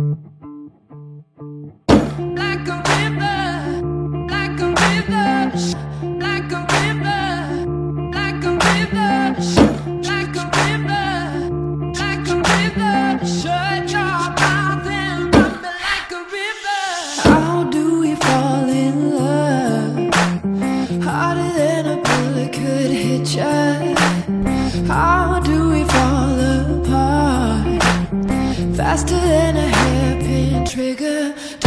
Like a river, like a river, like a river, like a river, like a river, like a river. Shut your mouth and run me like a river. How do we fall in love? Harder than a bullet could hit ya. How do we fall apart? Faster than a hairpin trigger.